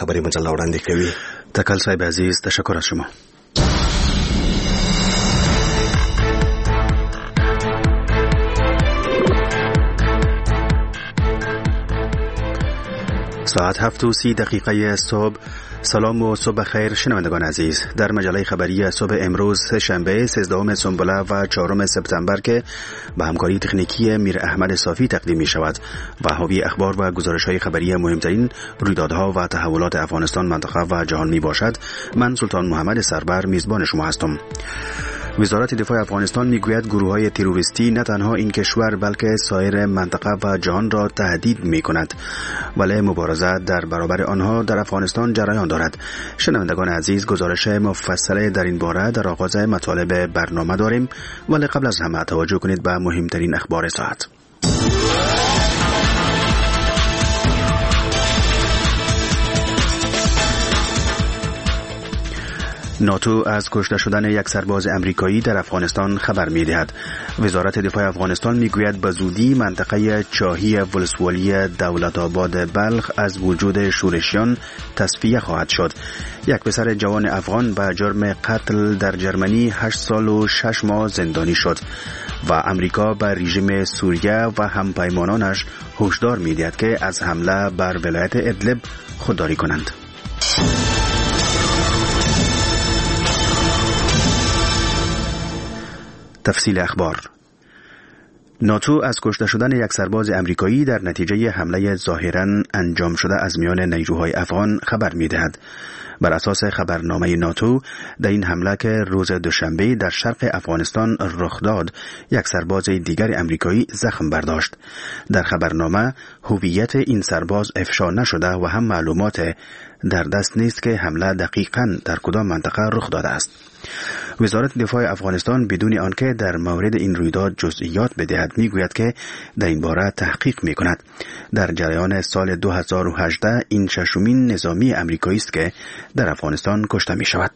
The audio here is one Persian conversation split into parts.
خبری مجله وړاندې کوي. تکل صاحب عزیز، تشکر از شما. ساعت 7:30 صبح. سلام و صبح خیر شنوندگان عزیز. در مجله خبری صبح امروز شنبه 13 سنبله و 4 سپتامبر که به همکاری تکنیکی میر احمد صافی تقدیم می شود و حاوی اخبار و گزارش های خبری مهمترین رویدادها و تحولات افغانستان، منطقه و جهان می باشد. من سلطان محمد سربر میزبان شما هستم. وزارت دفاع افغانستان میگوید گروه‌های تروریستی نه تنها این کشور بلکه سایر منطقه و جهان را تهدید می‌کند، ولی مبارزه در برابر آنها در افغانستان جریان دارد. شنوندگان عزیز، گزارش مفصل در این باره در آغاز مطالب برنامه داریم، ولی قبل از همه توجه کنید به مهمترین اخبار ساعت. ناتو از کشته شدن یک سرباز امریکایی در افغانستان خبر می‌دهد. وزارت دفاع افغانستان میگوید به زودی منطقه چاهی ولسوالی دولت آباد بلخ از وجود شورشیان تصفیه خواهد شد. یک پسر جوان افغان به جرم قتل در جرمنی 8 سال و 6 ماه زندانی شد و امریکا به رژیم سوریه و همپیمانانش هشدار می‌دهد که از حمله بر ولایت ادلب خودداری کنند. تفصیل اخبار. ناتو از کشته شدن یک سرباز امریکایی در نتیجه حمله ظاهراً انجام شده از میان نیروهای افغان خبر می‌دهد. بر اساس خبرنامه ناتو، در این حمله که روز دوشنبه در شرق افغانستان رخ داد، یک سرباز دیگر امریکایی زخم برداشت. در خبرنامه هویت این سرباز افشا نشده و هم معلومات در دست نیست که حمله دقیقاً در کدام منطقه رخ داده است. وزارت دفاع افغانستان بدون آنکه در مورد این رویداد جزئیات بدهد میگوید که در این باره تحقیق میکند. در جریان سال 2018 این ششمین نظامی امریکایی است که در افغانستان کشته می شود.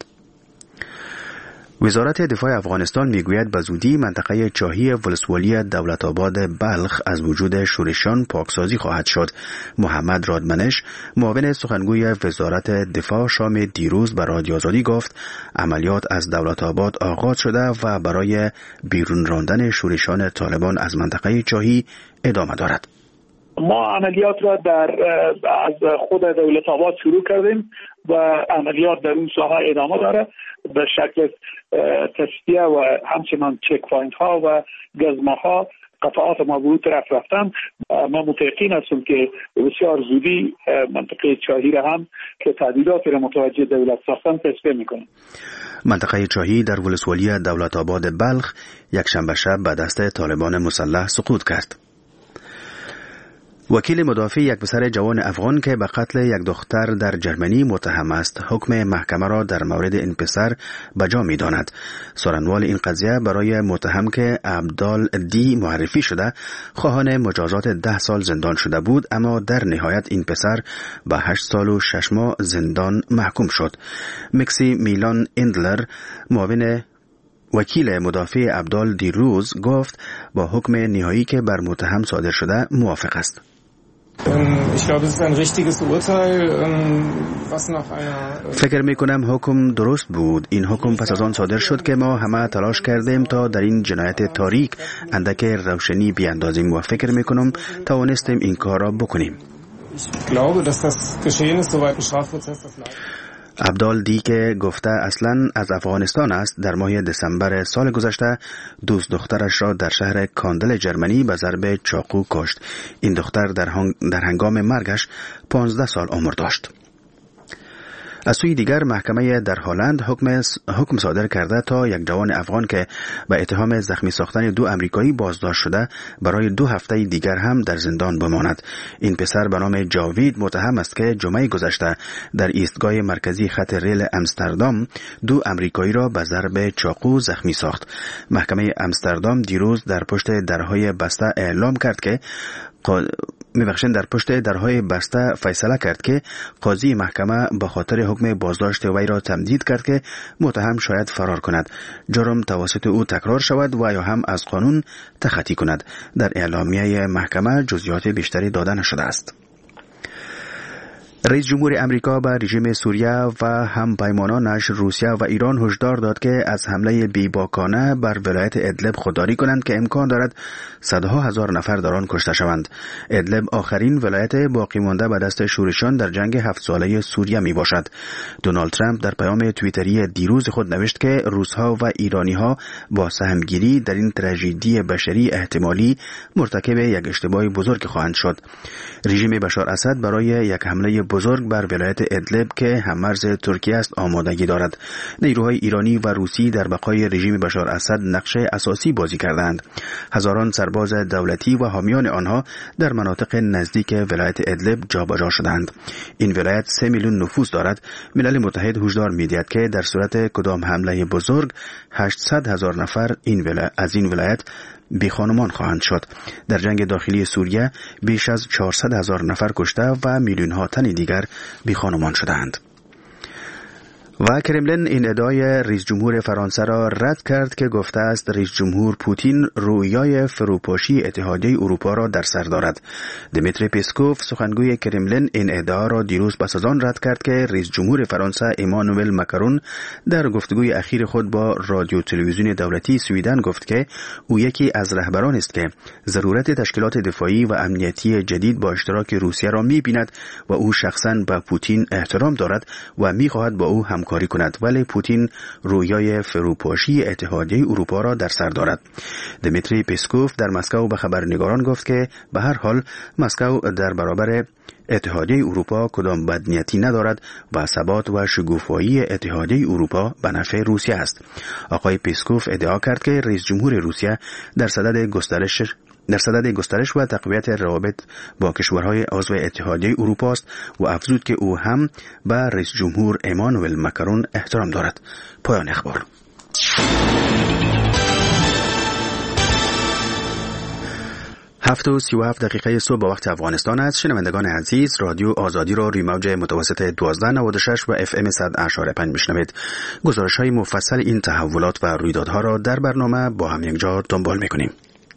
وزارت دفاع افغانستان میگوید به زودی منطقه چاهی ولسوالی دولت آباد بلخ از وجود شورشیان پاکسازی خواهد شد. محمد رادمنش، معاون سخنگوی وزارت دفاع، شام دیروز به رادیو آزادی گفت عملیات از دولت آباد آغاز شده و برای بیرون راندن شورشیان طالبان از منطقه چاهی ادامه دارد. ما عملیات را از خود دولت آباد شروع کردیم و عملیات در اون ساحه ادامه داره به شکل تصفیه و همچنان چک پوینت ها و گزمه ها قطعات ما به اون طرف رفتن. ما متقین هستیم که بسیار زودی منطقه چاهی را هم که تهدیدات را متوجه دولت ساختن تصفیه میکنیم. منطقه چاهی در ولسوالی دولت آباد بلخ یک شنبه شب به دست طالبان مسلح سقوط کرد. وکیل مدافع یک پسر جوان افغان که به قتل یک دختر در جرمنی متهم است، حکم محکمه را در مورد این پسر بجا می داند. سخنوال این قضیه برای متهم که عبدال دی معرفی شده خواهان مجازات 10 سال زندان شده بود، اما در نهایت این پسر به 8 سال و 6 ماه زندان محکوم شد. مکسی میلان اندلر، معاون وکیل مدافع عبدال دیروز، گفت با حکم نهایی که بر متهم صادر شده موافق است. فکر می کنم حکم درست بود. این حکم پس از آن صادر شد که ما همه تلاش کردیم تا در این جنایت تاریک اندک روشنی بیاندازیم و فکر می کنم توانستیم این کار را بکنیم. عبدال دی که گفته اصلا از افغانستان است، در ماه دسامبر سال گذشته دوست دخترش را در شهر کاندل جرمنی به ضرب چاقو کشت. این دختر در هنگام مرگش 15 سال عمر داشت. از سوی دیگر محکمه در هلند حکم صادر کرده تا یک جوان افغان که به اتهام زخمی ساختن 2 امریکایی بازداشت شده برای 2 هفته دیگر هم در زندان بماند. این پسر به نام جاوید متهم است که جمعه گذشته در ایستگاه مرکزی خط ریل امستردام 2 امریکایی را به ضرب چاقو زخمی ساخت. محکمه امستردام دیروز در پشت درهای بسته اعلام کرد که در پشت درهای بسته فیصله کرد که قاضی محکمه به خاطر حکم بازداشت وی را تمدید کرد که متهم شاید فرار کند، جرم توسط او تکرار شود و یا هم از قانون تخطی کند. در اعلامیه محکمه جزئیات بیشتری داده نشده است. رئیس جمهور امریکا به رژیم سوریه و همپیمانانش روسیه و ایران هشدار داد که از حمله بیباکانه بر ولایت ادلب خودداری کنند که امکان دارد صدها هزار نفر در آن کشته شوند. ادلب آخرین ولایت باقی مانده به دست شورشیان در جنگ 7 ساله سوریه می باشد. دونالد ترامپ در پیام توییتری دیروز خود نوشت که روس‌ها و ایرانی‌ها با سهمگیری در این تراژدی بشری احتمالی مرتکب یک اشتباه بزرگ خواهند شد. رژیم بشار اسد برای یک حمله بزرگ بر ولایت ادلب که هممرز ترکیه است آمادگی دارد. نیروهای ایرانی و روسی در بقای رژیم بشار اسد نقش اساسی بازی کردند. هزاران سرباز دولتی و حامیان آنها در مناطق نزدیک ولایت ادلب جابجا شدند. این ولایت 3 میلیون نفوس دارد. ملل متحد هشدار می‌دهد که در صورت کدام حمله بزرگ 800,000 نفر از این ولایت بیخانمان خواهند شد. در جنگ داخلی سوریه بیش از 400,000 نفر کشته و میلیون‌ها تن دیگر بیخانمان شدند. و کرملین این ادعای رئیس جمهور فرانسه را رد کرد که گفته است رئیس جمهور پوتین رویای فروپاشی اتحادیه اروپا را در سر دارد. دمیتری پسکوف سخنگوی کرملین این ادعا را دیروز پس از آن رد کرد که رئیس جمهور فرانسه امانوئل ماکرون در گفتگوی اخیر خود با رادیو تلویزیون دولتی سویدن گفت که او یکی از رهبران است که ضرورت تشکیلات دفاعی و امنیتی جدید با اشتراک روسیه را می‌بیند و او شخصاً به پوتین احترام دارد و می‌خواهد با او همکاری کند، ولی پوتین رویای فروپاشی اتحادیه اروپا را در سر دارد. دمیتری پسکوف در مسکو به خبرنگاران گفت که به هر حال مسکو در برابر اتحادیه اروپا کدام بدنیتی ندارد و ثبات و شکوفایی اتحادیه اروپا به نفع روسیه است. آقای پسکوف ادعا کرد که رئیس جمهور روسیه در صدد گسترش و تقویت روابط با کشورهای عضو اتحادیه اروپا است و افزود که او هم به رئیس جمهور امانوئل ماکرون احترام دارد. پایان اخبار. 7:37 صبح به وقت افغانستان است. شنوندگان عزیز، رادیو آزادی را روی موج متوسط 1296 و FM 100.5 میشنوید. گزارش‌های مفصل این تحولات و رویدادها را در برنامه با هم یکجا دنبال می‌کنیم.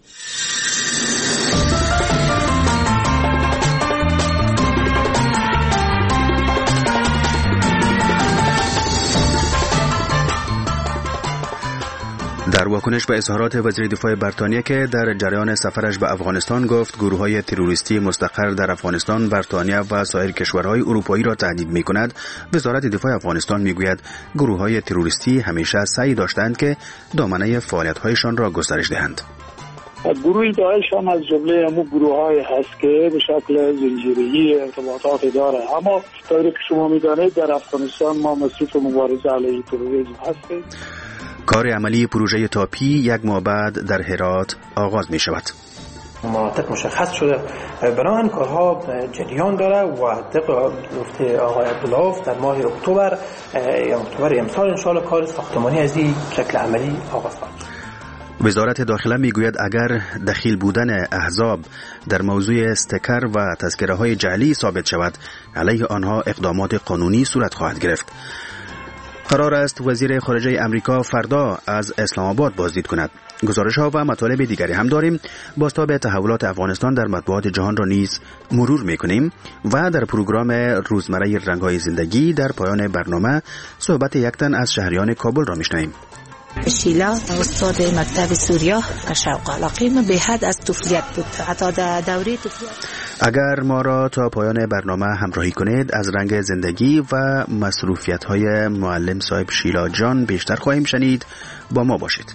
در واکنش به اظهارات وزیر دفاع بریتانیا که در جریان سفرش به افغانستان گفت گروه‌های تروریستی مستقر در افغانستان بریتانیا و سایر کشورهای اروپایی را تهدید می‌کند، وزارت دفاع افغانستان می‌گوید گروه‌های تروریستی همیشه سعی داشتند که دامنه فعالیت‌هایشان را گسترش دهند. گروه داعش هم از جمله همون گروه‌های هست که به شکل زنجیره‌ای ارتباطات داره، اما طوری که شما می‌دانید در افغانستان ما مصروف مبارزه علیه تروریسم هستیم. کار عملی پروژه تاپی 1 ماه بعد در هرات آغاز می شود. مناطق مشخص شده، بنابراین کارها جریان داره و طبق آقای عبدالله در ماه اکتبر امسال انشاءالله کار ساختمانی از این شکل عملی آغاز خواهد شد. وزارت داخله میگوید اگر دخیل بودن احزاب در موضوع استیکر و تذکره‌های جعلی ثابت شود، علیه آنها اقدامات قانونی صورت خواهد گرفت. قرار است وزیر خارجه امریکا فردا از اسلام آباد بازدید کند. گزارش‌ها و مطالب دیگری هم داریم. بازتاب تحولات افغانستان در مطبوعات جهان را نیز مرور می‌کنیم و در پروگرام روزمره رنگ‌های زندگی در پایان برنامه صحبت یک تن از شهریان کابل را می‌شنویم. شیلا استاد مکتب سوریا شوق علاقه به حد از طفولیت بود، حتی در دوره طفولیت. اگر ما را تا پایان برنامه همراهی کنید از رنگ زندگی و مصروفیت‌های معلم صاحب شیلا جان بیشتر خواهیم شنید. با ما باشید.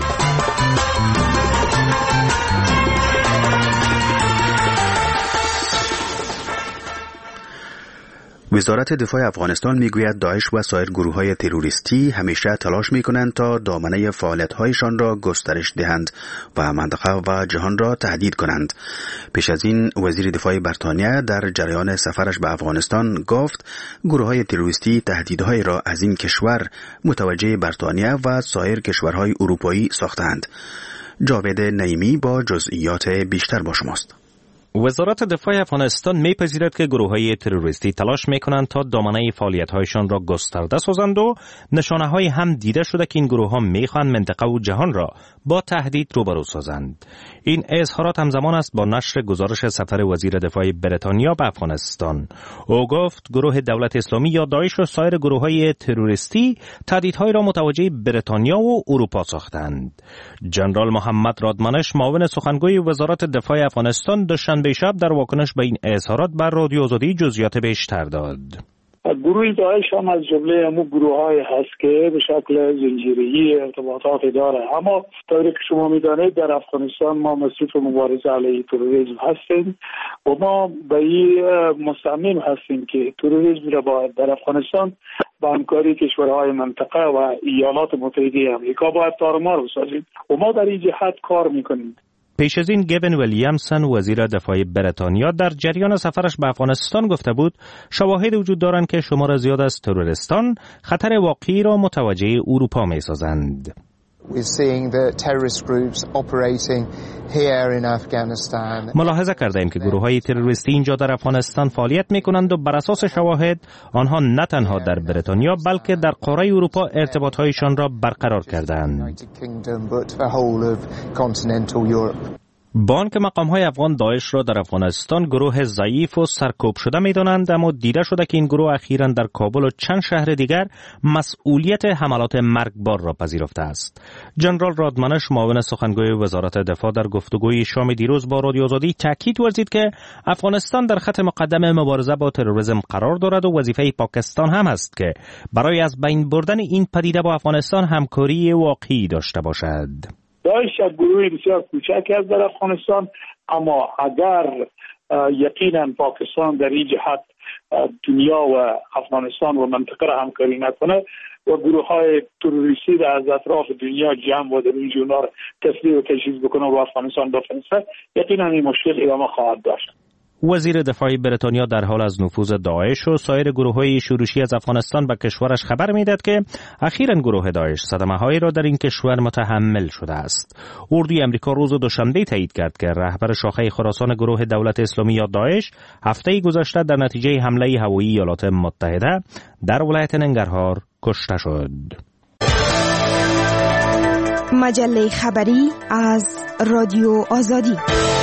وزارت دفاع افغانستان میگوید داعش و سایر گروه‌های تروریستی همیشه تلاش می‌کنند تا دامنه فعالیت‌هایشان را گسترش دهند و منطقه و جهان را تهدید کنند. پیش از این وزیر دفاع بریتانیا در جریان سفرش به افغانستان گفت گروه‌های تروریستی تهدیدهای را از این کشور متوجه بریتانیا و سایر کشورهای اروپایی ساختند. جاوید نعیمی با جزئیات بیشتر با شماست. وزارت دفاع افغانستان میپذیرد که گروه‌های تروریستی تلاش میکنند تا دامنه فعالیت‌هایشان را گسترده سازند و نشانه‌های هم دیده شده که این گروه‌ها میخواهند منطقه و جهان را با تهدید روبرو سازند. این اظهارات همزمان است با نشر گزارش سفر وزیر دفاع بریتانیا به افغانستان. او گفت گروه دولت اسلامی یا داعش و سایر گروه‌های تروریستی تهدیدهای را متوجه بریتانیا و اروپا ساختند. جنرال محمد رادمانش معاون سخنگوی وزارت دفاع افغانستان دوشنبه شب در واکنش به این اظهارات بر رادیو آزادی جزئیات بیشتر داد. گروه داعش هم از جمله همون گروه‌های هست که به شکل زنجیره‌ای ارتباطات داره، اما طوری که شما می‌دانید در افغانستان ما مصروف مبارزه علیه تروریسم هستیم و ما به این مصمم هستیم که تروریسم را باید در افغانستان با همکاری کشورهای منطقه و ایالات متحده آمریکا باید تارمار بسازیم و ما در این جهت کار می‌کنیم. پیش از این گوین ویلیامسون وزیر دفاع بریتانیا در جریان سفرش به افغانستان گفته بود شواهد وجود دارند که شمار زیاد از تروریستان خطر واقعی را متوجه اروپا می سازند. ملاحظه کردیم که گروه‌های تروریستی اینجا در افغانستان فعالیت می‌کنند و بر اساس شواهد آنها نه تنها در بریتانیا بلکه در قاره اروپا ارتباط‌هایشان را برقرار کردند. بانک مقام‌های افغان داعش را در افغانستان گروه ضعیف و سرکوب شده می‌دانند، اما دیده شده که این گروه اخیراً در کابل و چند شهر دیگر مسئولیت حملات مرگبار را پذیرفته است. جنرال رادمانش معاون سخنگوی وزارت دفاع در گفتگوی شام دیروز با رادیو آزادی تاکید ورزید که افغانستان در خط مقدم مبارزه با تروریسم قرار دارد و وظیفه پاکستان هم است که برای از بین بردن این پدیده با افغانستان همکاری واقعی داشته باشد. داعش یک گروه بسیار کوچک است در افغانستان، اما اگر یقینا پاکستان در این جهت دنیا و افغانستان و منطقه را همکاری نکنه و گروه های تروریستی را از اطراف دنیا جمع و در اینجا را تسلیح و تجهیز بکنه و افغانستان بفرسته، یقینا این مشکل ادامه خواهد داشت. وزیر دفاع بریتانیا در حال از نفوذ داعش و سایر گروه‌های شورشی از افغانستان به کشورش خبر می‌دهد که اخیراً گروه داعش صدمه‌هایی را در این کشور متحمل شده است. اردوی آمریکا روز دوشنبه تایید کرد که رهبر شاخه خراسان گروه دولت اسلامی یا داعش هفته گذشته در نتیجه حمله هوایی ایالات متحده در ولایت ننگرهار کشته شد. مجله خبری از رادیو آزادی.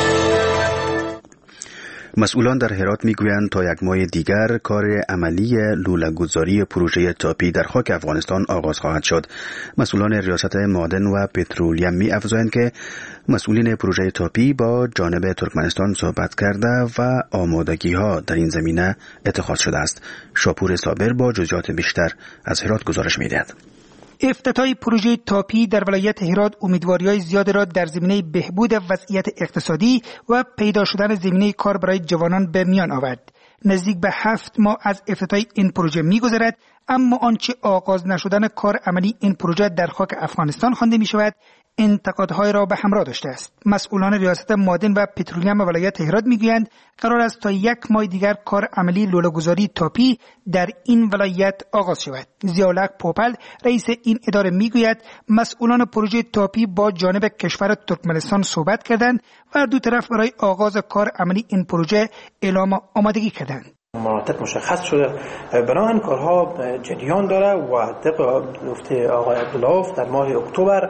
مسئولان در هرات میگویند تا یک ماه دیگر کار عملی لوله‌گذاری پروژه تاپی در خاک افغانستان آغاز خواهد شد. مسئولان ریاست معادن و پترولیم می‌افزایند که مسئولین پروژه تاپی با جانب ترکمنستان صحبت کرده و آمادگی‌ها در این زمینه اتخاذ شده است. شاپور صابر با جزئیات بیشتر از هرات گزارش می‌دهد. افتتاح پروژه تاپی در ولایت هرات امیدواری‌های زیاد را در زمینه بهبود وضعیت اقتصادی و پیدا شدن زمینه کار برای جوانان به میان آورد. نزدیک به 7 ماه از افتتاح این پروژه می‌گذرد، اما آنچه آغاز نشدن کار عملی این پروژه در خاک افغانستان خوانده می‌شود انتقادهای را به همراه داشته است. مسئولان ریاست معادن و پترولیم ولایت هرات میگویند قرار است تا 1 ماه دیگر کار عملی لوله‌گذاری تاپی در این ولایت آغاز شود. ضیاءالحق پوپل رئیس این اداره میگوید مسئولان پروژه تاپی با جانب کشور ترکمنستان صحبت کردند و دو طرف برای آغاز کار عملی این پروژه اعلام آمادگی کردند. مناطق مشخص شده، بنابراین کارها جریان داره و طبق گفته آقای عبدالله در ماه اکتبر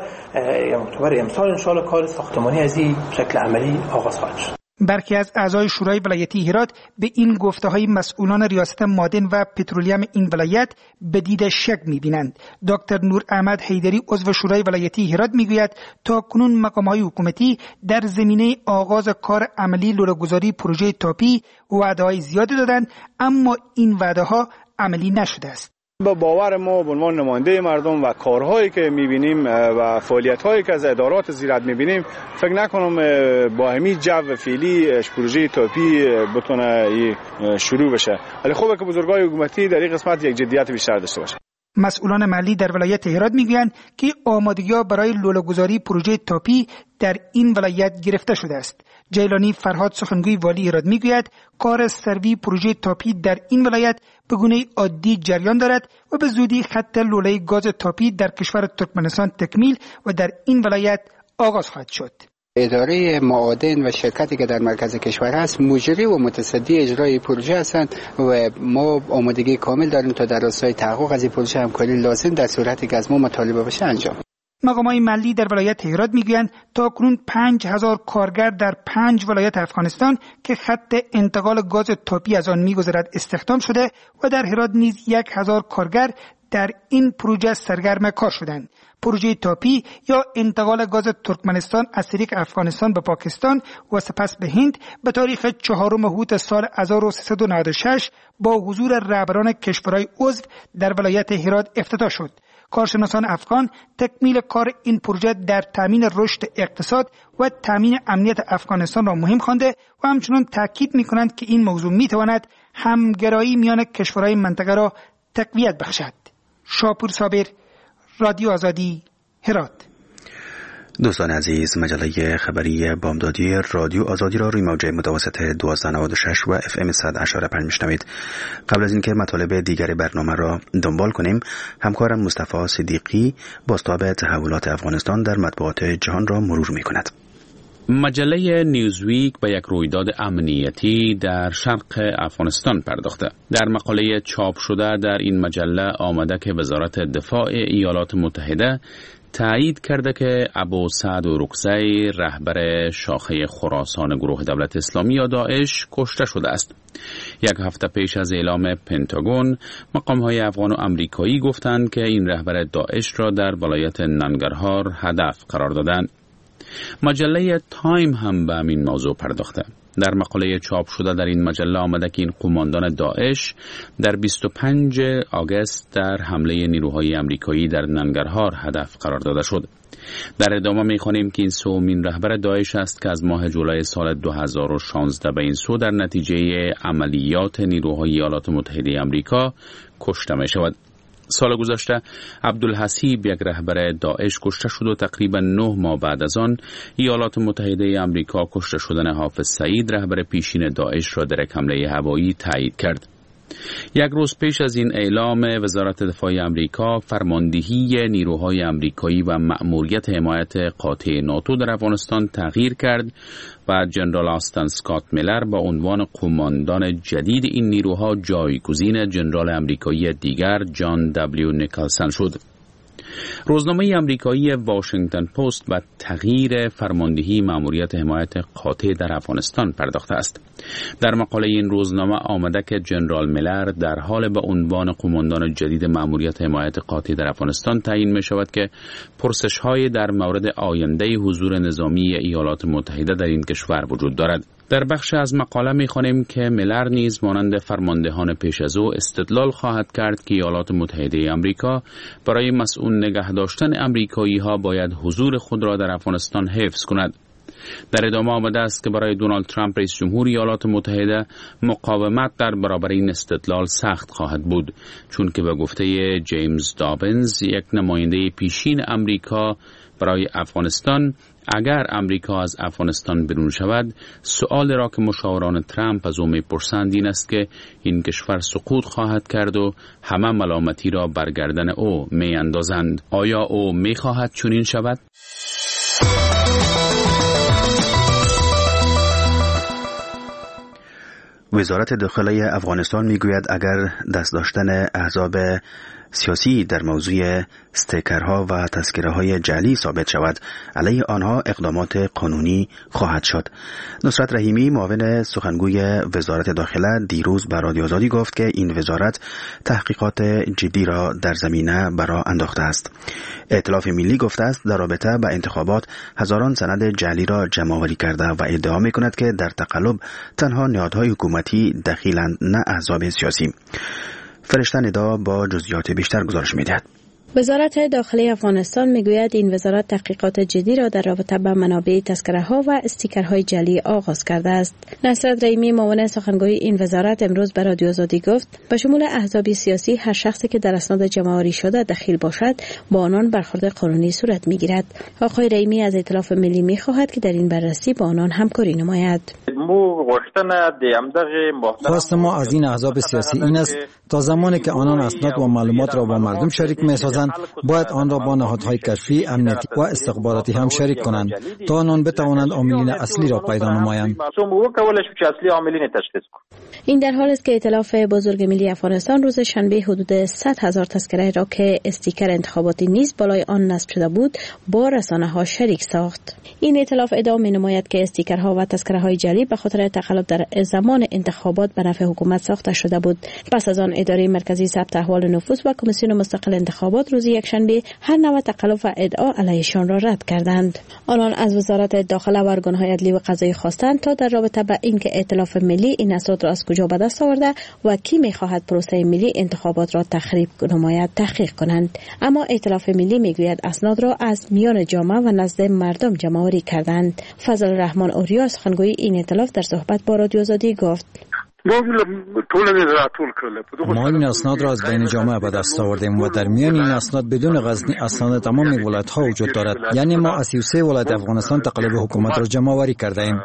امسال انشاءالله کار ساختمانی از این شکل عملی آغاز خواهد شد. برخی از اعضای شورای ولایتی هرات به این گفته‌های مسئولان ریاست معادن و پترولیم این ولایت به دید شک می‌بینند. دکتر نور احمد حیدری عضو شورای ولایتی هرات می‌گوید تا کنون مقام‌های حکومتی در زمینه آغاز کار عملی لوله‌گذاری پروژه تاپی وعده‌های زیادی دادند، اما این وعده‌ها عملی نشده است. با باور ما به عنوان نماینده مردم و کارهایی که می‌بینیم و فعالیت‌هایی که از ادارات زراعت می‌بینیم، فکر نکنم با همین جو فعلی پروژه تاپی بتونه شروع بشه. ولی خوبه که بزرگای حکومتی در این قسمت یک جدیت بیشتر داشته باشه. مسئولان محلی در ولایت هرات میگویند که آمادگی‌ها برای لوله‌گذاری پروژه تاپی در این ولایت گرفته شده است. جیلانی فرهاد سخنگوی والی هرات میگوید کار سروی پروژه تاپی در این ولایت به گونه عادی جریان دارد و به زودی خط لوله گاز تاپی در کشور ترکمنستان تکمیل و در این ولایت آغاز خواهد شد. اداره معادن و شرکتی که در مرکز کشور هست مجری و متصدی اجرای پروژه هستند و ما آمادگی کامل داریم تا در راستای تحقق از این پروژه همکاری لازم در صورتی که از ما مطالبه بشه انجام. مقامات محلی در ولایت هرات میگویند تاکنون 5000 کارگر در 5 ولایت افغانستان که خط انتقال گاز تاپی از آن میگذرد استخدام شده و در هرات نیز 1000 کارگر در این پروژه سرگرم کار شدند. پروژه تاپی یا انتقال گاز ترکمنستان از طریق افغانستان به پاکستان و سپس به هند به تاریخ 4 مهوت سال 1396 با حضور رهبران کشورهای عضو در ولایت هرات افتتاح شد. کارشناسان افغان تکمیل کار این پروژه در تامین رشد اقتصاد و تامین امنیت افغانستان را مهم خوانده و همچنین تاکید می‌کنند که این موضوع می‌تواند همگرایی میان کشورهای منطقه را تقویت بخشد. شاپور صابر، رادیو آزادی، هرات. دوستان عزیز، مجله خبری بامدادی رادیو آزادی را روی موج متوسط 1296 و FM 100.5 میشنوید. قبل از اینکه مطالب دیگر برنامه را دنبال کنیم، همکارم مصطفی صدیقی بازتاب تحولات افغانستان در مطبوعات جهان را مرور می‌کند. مجله نیوزویک به یک رویداد امنیتی در شرق افغانستان پرداخته. در مقاله چاپ شده در این مجله آمده که وزارت دفاع ایالات متحده تایید کرده که ابو سعد رکزی رهبر شاخه خراسان گروه دولت اسلامی یا داعش کشته شده است. یک هفته پیش از اعلام پنتاگون، مقام‌های افغان و امریکایی گفتند که این رهبر داعش را در ولایت ننگرهار هدف قرار دادند. مجله تایم هم به همین موضوع پرداخته. در مقاله چاپ شده در این مجله آمده که این قماندان داعش در 25 آگوست در حمله نیروهای امریکایی در ننگرهار هدف قرار داده شد. در ادامه می‌خوانیم که این سومین رهبر داعش است که از ماه جولای سال 2016 به این سو در نتیجه عملیات نیروهای ایالات متحده آمریکا کشته می‌شود. سال گذشته عبدالحسیب یک رهبر داعش کشته شد و تقریبا 9 ماه بعد از آن ایالات متحده آمریکا کشته شدن حافظ سعید رهبر پیشین داعش را در یک حمله هوایی تایید کرد. یک روز پیش از این اعلام وزارت دفاع آمریکا، فرماندهی نیروهای آمریکایی و مأموریت حمایت قاطع ناتو در افغانستان تغییر کرد و جنرال آستن اسکات میلر با عنوان قماندان جدید این نیروها جایگزین جنرال آمریکایی دیگر جان دبلیو نیکلسن شد. روزنامه آمریکایی واشنگتن پست به تغییر فرماندهی مأموریت حمایت قاطع در افغانستان پرداخته است. در مقاله این روزنامه آمده که جنرال میلر در حال به عنوان قماندان جدید مأموریت حمایت قاطع در افغانستان تعیین می شود که پرسش‌های در مورد آینده حضور نظامی ایالات متحده در این کشور وجود دارد. در بخش از مقاله می‌خوانیم که میلر نیز مانند فرماندهان پیش از او استدلال خواهد کرد که ایالات متحده آمریکا برای مسئول نگه داشتن آمریکایی‌ها باید حضور خود را در افغانستان حفظ کند. در ادامه آمده است که برای دونالد ترامپ رئیس جمهور ایالات متحده مقاومت در برابر این استدلال سخت خواهد بود، چون که به گفته جیمز دابنز، یک نماینده پیشین آمریکا برای افغانستان، اگر امریکا از افغانستان بیرون شود، سؤال را که مشاوران ترامپ از او می‌پرسند این است که این کشور سقوط خواهد کرد و همه ملامتی را بر گردن او می‌اندازند. آیا او می‌خواهد چنین شود؟ وزارت داخلی افغانستان میگوید اگر دست داشتن احزاب سیاسی در موضوع استیکرها و تذکره‌های جعلی ثابت شود، علیه آنها اقدامات قانونی خواهد شد. نصرت رحیمی، معاون سخنگوی وزارت داخله، دیروز به رادیو آزادی گفت که این وزارت تحقیقات جدی را در زمینه برا انداخته است. ائتلاف ملی گفته است در رابطه با انتخابات هزاران سند جعلی را جمع‌آوری کرده و ادعا می‌کند که در تقلب تنها نهادهای حکومتی دخیلند، نه احزاب سیاسی. فرشته ندا با جزئیات بیشتر گزارش می‌دهد. وزارت داخلی افغانستان میگوید این وزارت تحقیقات جدی را در رابطه با منابع تذکره‌ها و استیکرهای جعلی آغاز کرده است. نصرت رحیمی، معاون سخنگوی این وزارت، امروز به رادیو آزادی گفت به شمول احزاب سیاسی هر شخصی که در اسناد جمع‌آوری شده دخیل باشد با آنان برخورد قانونی صورت میگیرد. آقای رحیمی از ائتلاف ملی میخواهد که در این بررسی با آنان همکاری نماید. خواست ما از این احزاب سیاسی این است تا زمانی که آنان اسناد و معلومات را با مردم شریک می‌سازند هستند باید آن را با نهادهای کشفی، امنیتی و استخباراتی هم شریک کنند تا آنان بتوانند عاملین اصلی را پیدا نمایند. این در حال است که ائتلاف بزرگ ملی افغانستان روز شنبه حدود 100,000 تذکره را که استیکر انتخاباتی نیز بالای آن نصب شده بود با رسانه‌ها شریک ساخت. این ائتلاف ادعا می‌نماید که استیکرها و تذکره‌های جعلی به خاطر تقلب در زمان انتخابات به نفع حکومت ساخته شده بود. پس از آن اداره مرکزی ثبت احوال نفوس و کمیسیون مستقل انتخابات روز یکشنبه هر نوع تقلب و ادعا علیهشان را رد کردند. آنان از وزارت داخله و ارگان‌های عدلی و قضایی خواستند تا در رابطه با اینکه ائتلاف ملی این اسناد را از کجا به دست آورده و کی می‌خواهد پروسه ملی انتخابات را تخریب نماید تحقیق کنند. اما ائتلاف ملی میگوید اسناد را از میان جامعه و نزد مردم جمع‌آوری کردند. فضل الرحمن اوریا سخنگوی این ائتلاف در صحبت با رادیو آزادی گفت: ما این اسناد را از بین جامعه به دست آوردیم و در میان این اسناد بدون غزنی اسناد تمام ولایت‌ها وجود دارد. یعنی ما از 33 ولایت افغانستان تقلب حکومت را جمع‌آوری کرده ایم.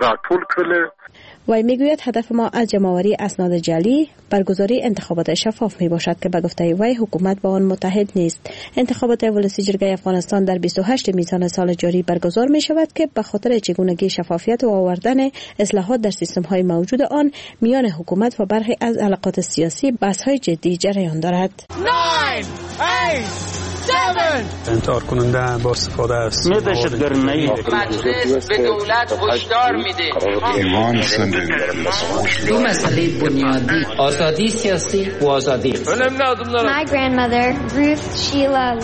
وی میگوید هدف ما از جمع‌آوری اسناد جعلی برگزاری انتخابات شفاف می باشد که به گفته وی حکومت با آن متحد نیست. انتخابات ولسی جرگه افغانستان در 28 میزان سال جاری برگزار می شود که به خاطر چگونگی شفافیت و آوردن اصلاحات در سیستم‌های موجود آن میان حکومت و برخی از علاقات سیاسی بحث‌های جدی جریان دارد. 9 8 7 انتحار کننده با استفاده است. مجلس به دولت هشدار میده. دو مسئله بنیادی: آزادی سیاسی و آزادی. My grandmother Ruth Sheila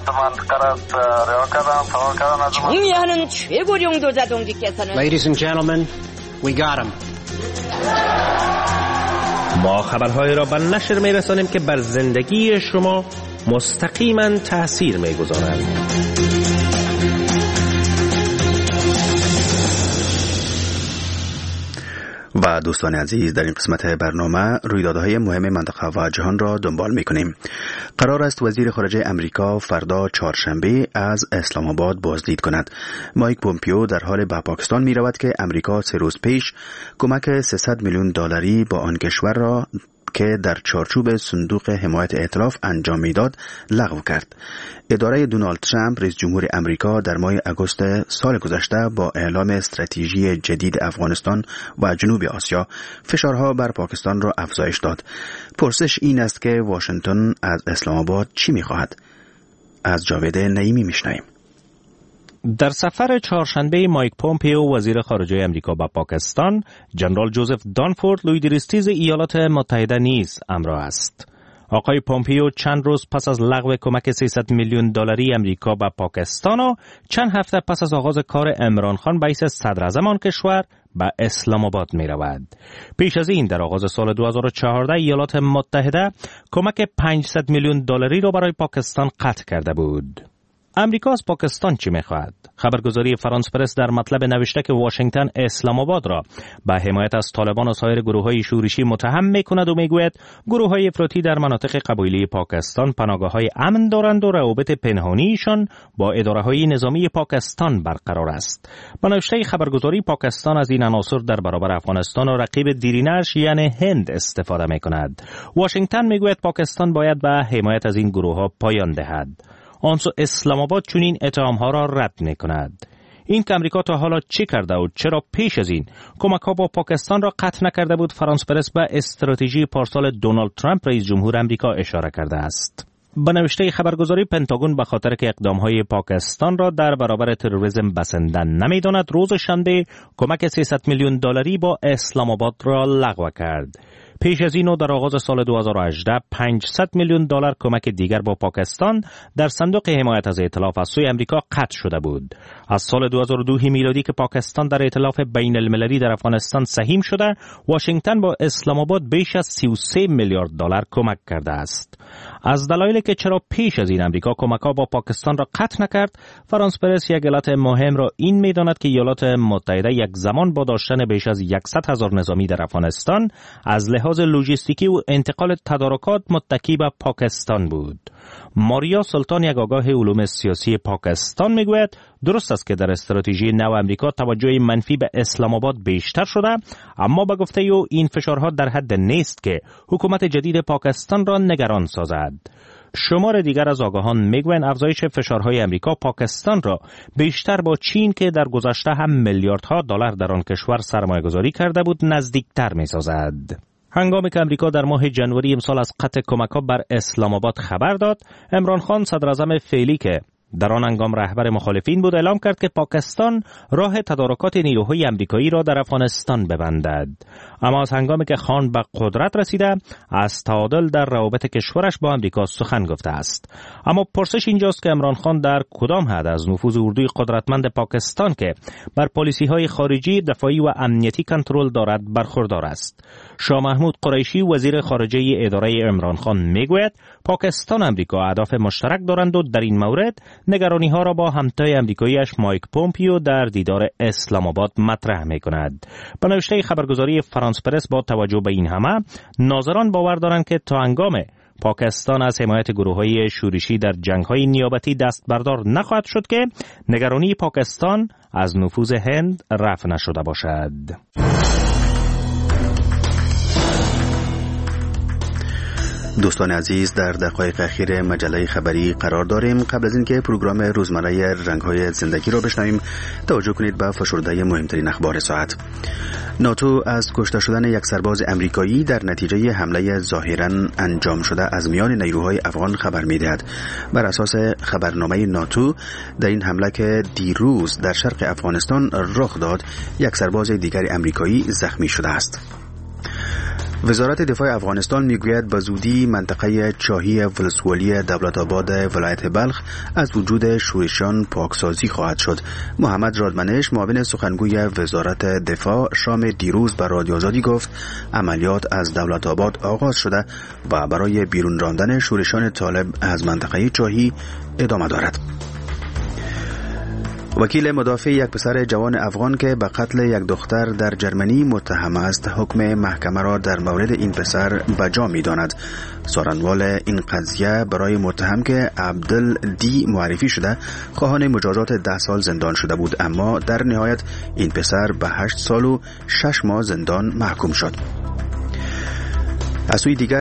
정의하는 최고령 도자동지께서는 Ladies and gentlemen, we got him. ما خبرهای را به نشر می‌رسانیم که بر زندگی شما مستقیما تأثیر می‌گذارند. و دوستان عزیز، در این قسمت برنامه رویدادهای مهم منطقه و جهان را دنبال می‌کنیم. قرار است وزیر خارجه امریکا فردا چهارشنبه از اسلام آباد بازدید کند. مایک پومپیو در حال به پاکستان می‌رود که امریکا 3 روز پیش کمک 300 میلیون دلاری با آن کشور را که در چارچوب صندوق حمایت ائتلاف انجام میداد لغو کرد. اداره دونالد ترامپ رئیس جمهور امریکا در ماه آگوست سال گذشته با اعلام استراتژی جدید افغانستان و جنوب آسیا فشارها بر پاکستان را افزایش داد. پرسش این است که واشنگتن از اسلام آباد چی می‌خواهد؟ از جاوید نعیمی میشنویم. در سفر چهارشنبه مایک پومپیو وزیر خارجه امریکا به پاکستان، جنرال جوزف دانفورد لویدریستیز ایالات متحده نیز همراه است. آقای پومپیو چند روز پس از لغو کمک 300 میلیون دلاری امریکا به پاکستان و چند هفته پس از آغاز کار عمران خان به حیث صدر اعظم آن کشور به اسلام آباد می رود. پیش از این در آغاز سال 2014 ایالات متحده کمک 500 میلیون دلاری را برای پاکستان قطع کرده بود. امریکا از پاکستان چی میخواهد؟ خبرگزاری فرانس پرس در مطلب نوشته که واشنگتن اسلام آباد را به حمایت از طالبان و سایر گروه‌های شورشی متهم میکند و میگوید گروه‌های افراطی در مناطق قبایلی پاکستان پناهگاه‌های امن دارند و روابط پنهانیشان با اداره‌های نظامی پاکستان برقرار است. به نوشته خبرگزاری پاکستان از این عناصر در برابر افغانستان و رقیب دیرینه‌اش یعنی هند استفاده میکند. واشنگتن میگوید پاکستان باید به حمایت از این گروه‌ها پایان دهد. آنسو اسلام آباد چنین اتهام‌ها را رد می‌کند. این که امریکا تا حالا چه کرده و چرا پیش از این کمک‌ها با پاکستان را قطع نکرده بود، فرانس پرس به استراتژی پارسال دونالد ترامپ رئیس جمهور امریکا اشاره کرده است. به نوشته خبرگزاری پنتاگون به خاطر که اقدام‌های پاکستان را در برابر تروریسم بسنده نمی‌داند، روز شنبه کمک 300 میلیون دلاری با اسلام آباد را لغو کرد. پیش از این و در آغاز سال 2018 500 میلیون دلار کمک دیگر با پاکستان در صندوق حمایت از ائتلاف از سوی امریکا قطع شده بود. از سال 2002 میلادی که پاکستان در ائتلاف بین المللی در افغانستان سهیم شده، واشنگتن با اسلام آباد بیش از 33 میلیارد دلار کمک کرده است. از دلایلی که چرا پیش از این امریکا کمک‌ها با پاکستان را قطع نکرد، فرانس پرس یک علت مهم را این می‌داند که ایالات متحده یک زمان با داشتن بیش از 100,000 نظامی در افغانستان از لحاظ لوجستیکی و انتقال تدارکات متکی به پاکستان بود. ماریا سلطان، یک آگاه علوم سیاسی پاکستان، میگوید درست است که در استراتژی نو امریکا توجه منفی به اسلام آباد بیشتر شده، اما به گفته او این فشارها در حد نیست که حکومت جدید پاکستان را نگران سازد. شمار دیگر از آگاهان میگویند افزایش فشارهای امریکا پاکستان را بیشتر با چین که در گذشته هم میلیاردها دلار در آن کشور سرمایه‌گذاری کرده بود نزدیکتر می‌سازد. هنگامی که امریکا در ماه ژانویه امسال از قطع کمک‌ها بر اسلام آباد خبر داد، عمران خان صدراعظم فعلی که در آن هنگام رهبر مخالفین بود اعلام کرد که پاکستان راه تدارکات نیروهای امریکایی را در افغانستان ببندد. اما از هنگامی که خان به قدرت رسیده از تعادل در روابط کشورش با امریکا سخن گفته است. اما پرسش اینجاست که عمران خان در کدام حد از نفوذ اردوی قدرتمند پاکستان که بر پالیسی‌های خارجی، دفاعی و امنیتی کنترل دارد برخوردار است. شاه محمود قریشی وزیر خارجه اداره عمران خان میگوید پاکستان و امریکا اهداف مشترک دارند و در این مورد نگرانی ها را با همتای امریکاییش مایک پومپیو در دیدار اسلام آباد مطرح می کند. به نوشته خبرگزاری فرانس پرس با توجه به این همه، ناظران باور دارند که تا هنگام پاکستان از حمایت گروه‌های شورشی در جنگ‌های نیابتی دست بردار نخواهد شد که نگرانی پاکستان از نفوذ هند رفع نشده باشد. دوستان عزیز، در دقایق اخیر مجله خبری قرار داریم. قبل از اینکه پروگرام روزمره رنگ‌های زندگی را بشنویم، توجه کنید به فشرده مهمترین اخبار ساعت. ناتو از کشته شدن یک سرباز امریکایی در نتیجه حمله ظاهراً انجام شده از میان نیروهای افغان خبر می‌دهد. بر اساس خبرنامه ناتو، در این حمله که دیروز در شرق افغانستان رخ داد، یک سرباز دیگر امریکایی زخمی شده است. وزارت دفاع افغانستان میگوید به زودی منطقه چاهی ولسوالی دولت‌آباد ولایت بلخ از وجود شورشیان پاکسازی خواهد شد. محمد رادمنش، معاون سخنگوی وزارت دفاع، شام دیروز به رادیو آزادی گفت عملیات از دولت‌آباد آغاز شده و برای بیرون راندن شورشیان طالب از منطقه چاهی ادامه دارد. وکیل مدافع یک پسر جوان افغان که به قتل یک دختر در جرمنی متهم است، حکم محکمه را در مورد این پسر بجا می‌داند. سارنوال این قضیه برای متهم که عبدل دی معرفی شده خواهان مجازات 10 سال زندان شده بود، اما در نهایت این پسر به 8 سال و 6 ماه زندان محکوم شد. از سوی دیگر